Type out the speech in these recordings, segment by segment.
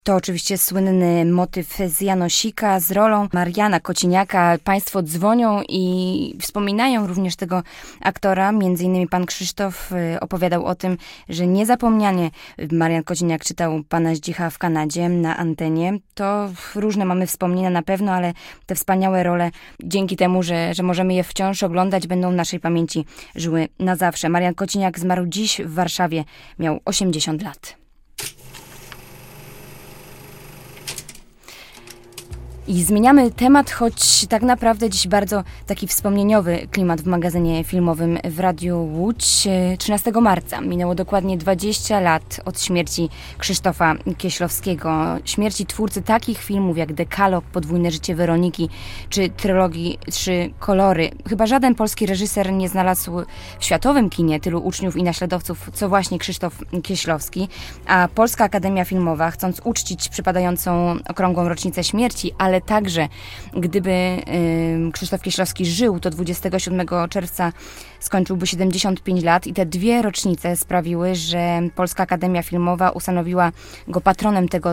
To oczywiście słynny motyw z Janosika z rolą Mariana Kociniaka. Państwo dzwonią i wspominają również tego aktora. Między innymi pan Krzysztof opowiadał o tym, że niezapomnianie Marian Kociniak czytał Pana Zdzicha w Kanadzie na antenie. To różne mamy wspomnienia na pewno, ale te wspaniałe role dzięki temu, że możemy je wciąż oglądać, będą w naszej pamięci żyły na zawsze. Marian Kociniak zmarł dziś w Warszawie. Miał 80 lat. I zmieniamy temat, choć tak naprawdę dziś bardzo taki wspomnieniowy klimat w magazynie filmowym w Radiu Łódź. 13 marca minęło dokładnie 20 lat od śmierci Krzysztofa Kieślowskiego. Śmierci twórcy takich filmów jak Dekalog, Podwójne życie Weroniki czy trylogii Trzy kolory. Chyba żaden polski reżyser nie znalazł w światowym kinie tylu uczniów i naśladowców, co właśnie Krzysztof Kieślowski. A Polska Akademia Filmowa, chcąc uczcić przypadającą okrągłą rocznicę śmierci, ale także gdyby Krzysztof Kieślowski żył, to 27 czerwca skończyłby 75 lat i te dwie rocznice sprawiły, że Polska Akademia Filmowa ustanowiła go patronem tego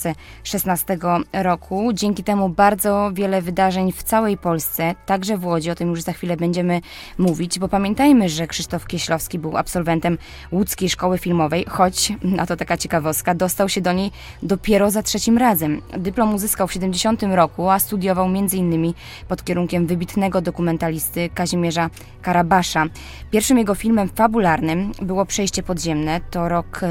2016 roku. Dzięki temu bardzo wiele wydarzeń w całej Polsce, także w Łodzi, o tym już za chwilę będziemy mówić, bo pamiętajmy, że Krzysztof Kieślowski był absolwentem Łódzkiej Szkoły Filmowej, choć, a to taka ciekawostka, dostał się do niej dopiero za trzecim razem. Dyplom uzyskał w 70 roku, a studiował m.in. pod kierunkiem wybitnego dokumentalisty Kazimierza Karabasza. Pierwszym jego filmem fabularnym było Przejście podziemne, to rok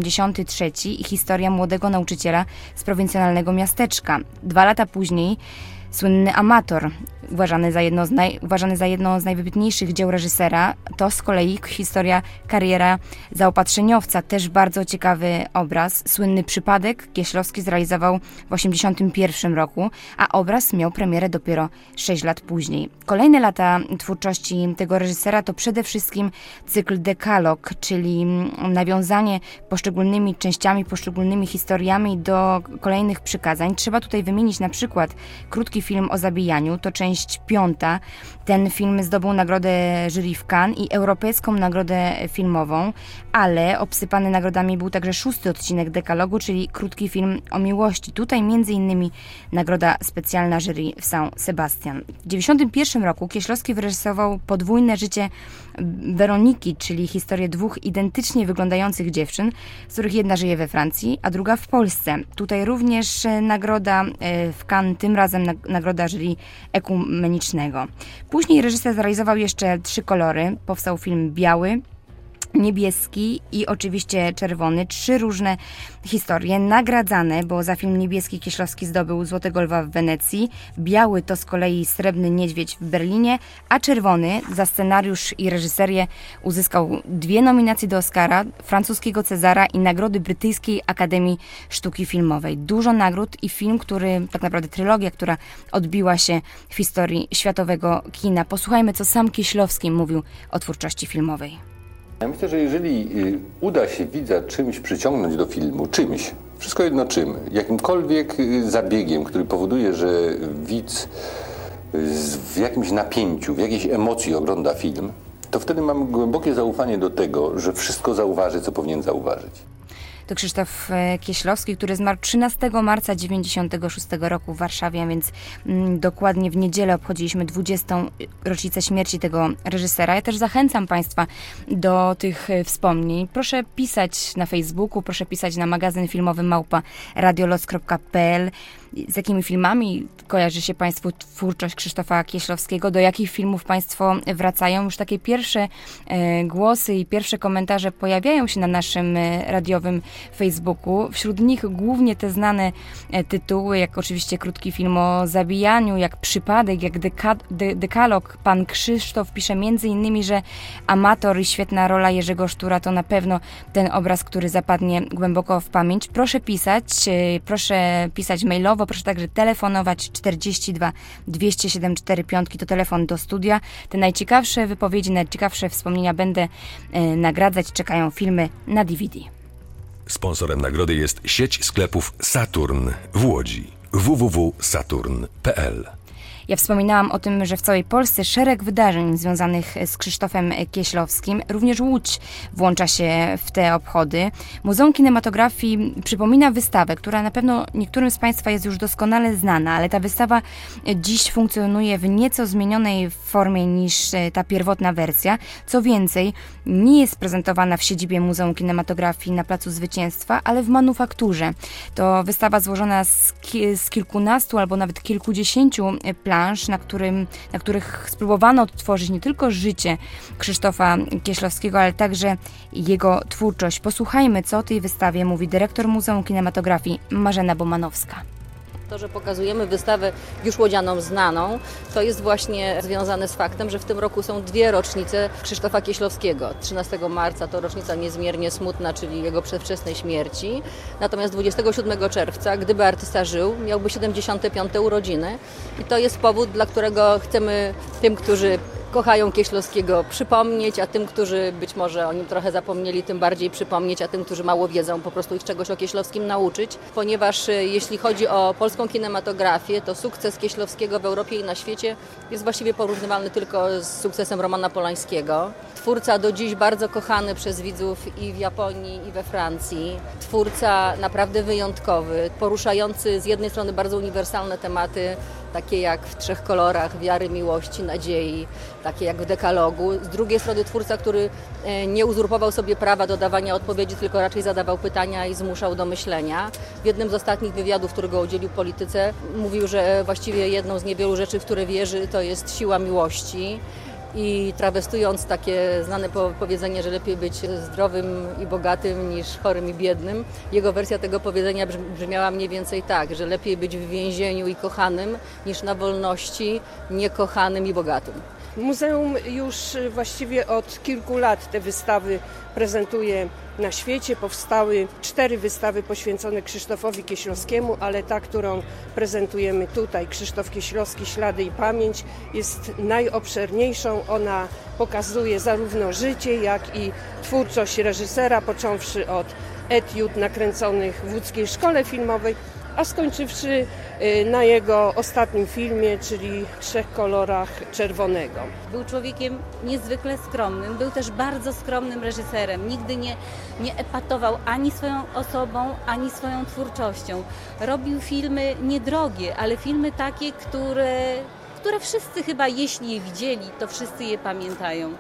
73 i historia młodego nauczyciela z prowincjonalnego miasteczka. 2 lata później słynny Amator, uważany za jedno z najwybitniejszych dzieł reżysera, to z kolei historia, kariera zaopatrzeniowca, też bardzo ciekawy obraz. Słynny Przypadek Kieślowski zrealizował w 1981 roku, a obraz miał premierę dopiero 6 lat później. Kolejne lata twórczości tego reżysera to przede wszystkim cykl Dekalog, czyli nawiązanie poszczególnymi częściami, poszczególnymi historiami do kolejnych przykazań. Trzeba tutaj wymienić na przykład krótki film o zabijaniu, to część 5. Ten film zdobył nagrodę jury w Cannes i Europejską Nagrodę Filmową, ale obsypany nagrodami był także 6. odcinek Dekalogu, czyli krótki film o miłości. Tutaj m.in. nagroda specjalna jury w San Sebastian. W 1991 roku Kieślowski wyreżyserował Podwójne życie Weroniki, czyli historię 2 identycznie wyglądających dziewczyn, z których jedna żyje we Francji, a druga w Polsce. Tutaj również nagroda w Cannes, tym razem nagroda jury ekumenicznego. Później reżyser zrealizował jeszcze 3 kolory. Powstał film Biały, Niebieski i oczywiście Czerwony. 3 różne historie nagradzane, bo za film Niebieski Kieślowski zdobył Złotego Lwa w Wenecji, Biały to z kolei Srebrny Niedźwiedź w Berlinie, a Czerwony za scenariusz i reżyserię uzyskał 2 nominacje do Oscara, francuskiego Cezara i nagrody Brytyjskiej Akademii Sztuki Filmowej. Dużo nagród i film, który, tak naprawdę trylogia, która odbiła się w historii światowego kina. Posłuchajmy, co sam Kieślowski mówił o twórczości filmowej. Ja myślę, że jeżeli uda się widza czymś przyciągnąć do filmu, czymś, wszystko jedno czym, jakimkolwiek zabiegiem, który powoduje, że widz w jakimś napięciu, w jakiejś emocji ogląda film, to wtedy mam głębokie zaufanie do tego, że wszystko zauważy, co powinien zauważyć. To Krzysztof Kieślowski, który zmarł 13 marca 1996 roku w Warszawie, więc dokładnie w niedzielę obchodziliśmy 20. rocznicę śmierci tego reżysera. Ja też zachęcam Państwa do tych wspomnień. Proszę pisać na Facebooku, proszę pisać na magazyn filmowy @radioloc.pl. Z jakimi filmami kojarzy się Państwu twórczość Krzysztofa Kieślowskiego? Do jakich filmów Państwo wracają? Już takie pierwsze głosy i pierwsze komentarze pojawiają się na naszym radiowym Facebooku. Wśród nich głównie te znane tytuły, jak oczywiście krótki film o zabijaniu, jak Przypadek, jak Dekalog. Pan Krzysztof pisze m.in., że Amator i świetna rola Jerzego Sztura to na pewno ten obraz, który zapadnie głęboko w pamięć. Proszę pisać mailowo, proszę także telefonować 42 207 45 to telefon do studia. Te najciekawsze wypowiedzi, najciekawsze wspomnienia będę nagradzać. Czekają filmy na DVD. Sponsorem nagrody jest sieć sklepów Saturn w Łodzi. www.saturn.pl. Ja wspominałam o tym, że w całej Polsce szereg wydarzeń związanych z Krzysztofem Kieślowskim. Również Łódź włącza się w te obchody. Muzeum Kinematografii przypomina wystawę, która na pewno niektórym z Państwa jest już doskonale znana, ale ta wystawa dziś funkcjonuje w nieco zmienionej formie niż ta pierwotna wersja. Co więcej, nie jest prezentowana w siedzibie Muzeum Kinematografii na Placu Zwycięstwa, ale w Manufakturze. To wystawa złożona z kilkunastu albo nawet kilkudziesięciu plansz, na których spróbowano odtworzyć nie tylko życie Krzysztofa Kieślowskiego, ale także jego twórczość. Posłuchajmy, co o tej wystawie mówi dyrektor Muzeum Kinematografii Marzena Bomanowska. To, że pokazujemy wystawę już łodzianom znaną, to jest właśnie związane z faktem, że w tym roku są 2 rocznice Krzysztofa Kieślowskiego. 13 marca to rocznica niezmiernie smutna, czyli jego przedwczesnej śmierci. Natomiast 27 czerwca, gdyby artysta żył, miałby 75. urodziny. I to jest powód, dla którego chcemy tym, którzy kochają Kieślowskiego, przypomnieć, a tym, którzy być może o nim trochę zapomnieli, tym bardziej przypomnieć, a tym, którzy mało wiedzą, po prostu ich czegoś o Kieślowskim nauczyć. Ponieważ jeśli chodzi o polską kinematografię, to sukces Kieślowskiego w Europie i na świecie jest właściwie porównywalny tylko z sukcesem Romana Polańskiego. Twórca do dziś bardzo kochany przez widzów i w Japonii, i we Francji. Twórca naprawdę wyjątkowy, poruszający z jednej strony bardzo uniwersalne tematy, takie jak w 3 kolorach wiary, miłości, nadziei, takie jak w Dekalogu. Z drugiej strony twórca, który nie uzurpował sobie prawa do dawania odpowiedzi, tylko raczej zadawał pytania i zmuszał do myślenia. W jednym z ostatnich wywiadów, którego udzielił Polityce, mówił, że właściwie jedną z niewielu rzeczy, w które wierzy, to jest siła miłości. I trawestując takie znane powiedzenie, że lepiej być zdrowym i bogatym niż chorym i biednym, jego wersja tego powiedzenia brzmiała mniej więcej tak, że lepiej być w więzieniu i kochanym niż na wolności, niekochanym i bogatym. Muzeum już właściwie od kilku lat te wystawy prezentuje na świecie. Powstały 4 wystawy poświęcone Krzysztofowi Kieślowskiemu, ale ta, którą prezentujemy tutaj, Krzysztof Kieślowski, Ślady i Pamięć, jest najobszerniejszą. Ona pokazuje zarówno życie, jak i twórczość reżysera, począwszy od etiud nakręconych w łódzkiej szkole filmowej, a skończywszy na jego ostatnim filmie, czyli 3 kolorach czerwonego. Był człowiekiem niezwykle skromnym, był też bardzo skromnym reżyserem. Nigdy nie epatował ani swoją osobą, ani swoją twórczością. Robił filmy niedrogie, ale filmy takie, które wszyscy chyba, jeśli je widzieli, to wszyscy je pamiętają.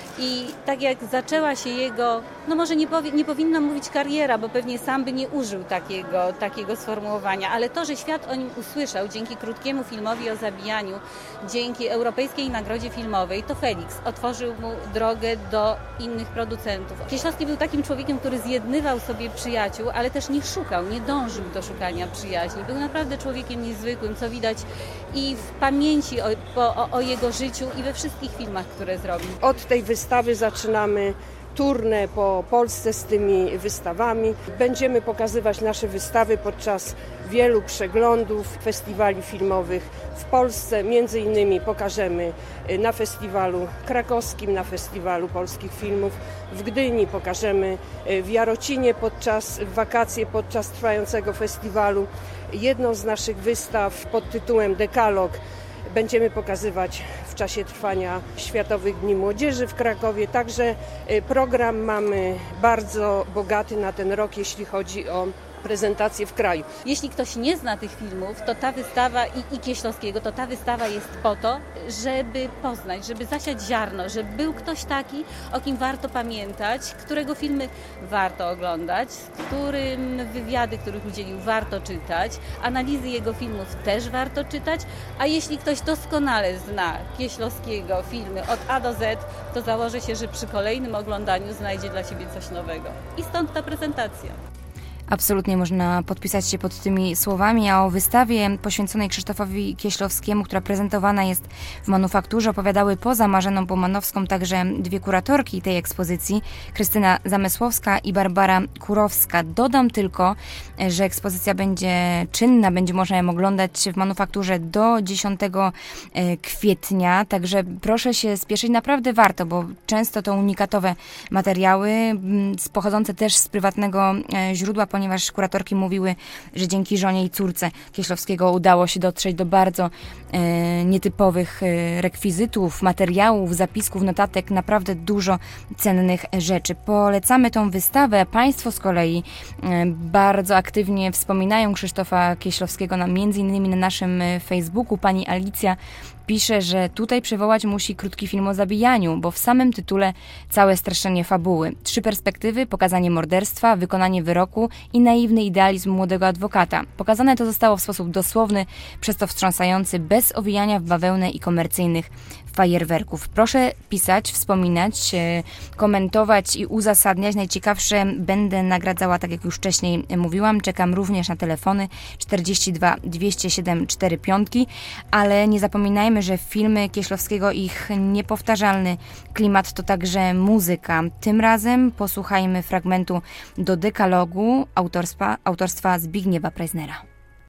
I tak jak zaczęła się jego, no może nie powinnam mówić kariera, bo pewnie sam by nie użył takiego sformułowania, ale to, że świat o nim usłyszał dzięki krótkiemu filmowi o zabijaniu, dzięki Europejskiej Nagrodzie Filmowej, to Felix otworzył mu drogę do innych producentów. Kieślowski był takim człowiekiem, który zjednywał sobie przyjaciół, ale też nie szukał, nie dążył do szukania przyjaźni. Był naprawdę człowiekiem niezwykłym, co widać i w pamięci o jego życiu i we wszystkich filmach, które zrobił. Od tej wystawy zaczynamy tournée po Polsce z tymi wystawami. Będziemy pokazywać nasze wystawy podczas wielu przeglądów festiwali filmowych w Polsce. Między innymi pokażemy na festiwalu krakowskim, na festiwalu polskich filmów w Gdyni, pokażemy w Jarocinie w wakacje podczas trwającego festiwalu. Jedną z naszych wystaw pod tytułem Dekalog będziemy pokazywać w czasie trwania Światowych Dni Młodzieży w Krakowie. Także program mamy bardzo bogaty na ten rok, jeśli chodzi o prezentację w kraju. Jeśli ktoś nie zna tych filmów, to ta wystawa i Kieślowskiego, to ta wystawa jest po to, żeby poznać, żeby zasiać ziarno, że był ktoś taki, o kim warto pamiętać, którego filmy warto oglądać, z którym wywiady, których udzielił, warto czytać, analizy jego filmów też warto czytać, a jeśli ktoś doskonale zna Kieślowskiego filmy od A do Z, to założę się, że przy kolejnym oglądaniu znajdzie dla siebie coś nowego. I stąd ta prezentacja. Absolutnie można podpisać się pod tymi słowami, a o wystawie poświęconej Krzysztofowi Kieślowskiemu, która prezentowana jest w Manufakturze, opowiadały poza Marzeną Bomanowską także 2 kuratorki tej ekspozycji, Krystyna Zamysłowska i Barbara Kurowska. Dodam tylko, że ekspozycja będzie czynna, będzie można ją oglądać w Manufakturze do 10 kwietnia, także proszę się spieszyć, naprawdę warto, bo często to unikatowe materiały, pochodzące też z prywatnego źródła, ponieważ kuratorki mówiły, że dzięki żonie i córce Kieślowskiego udało się dotrzeć do bardzo nietypowych rekwizytów, materiałów, zapisków, notatek, naprawdę dużo cennych rzeczy. Polecamy tą wystawę, a Państwo z kolei bardzo aktywnie wspominają Krzysztofa Kieślowskiego, między innymi na naszym Facebooku. Pani Alicja pisze, że tutaj przywołać musi krótki film o zabijaniu, bo w samym tytule całe streszczenie fabuły. 3 perspektywy, pokazanie morderstwa, wykonanie wyroku i naiwny idealizm młodego adwokata. Pokazane to zostało w sposób dosłowny, przez to wstrząsający, bez owijania w bawełnę i komercyjnych fajerwerków. Proszę pisać, wspominać, komentować i uzasadniać. Najciekawsze będę nagradzała, tak jak już wcześniej mówiłam. Czekam również na telefony 42 207 45, ale nie zapominajmy, że filmy Kieślowskiego, ich niepowtarzalny klimat to także muzyka. Tym razem posłuchajmy fragmentu do Dekalogu autorstwa Zbigniewa Preissnera.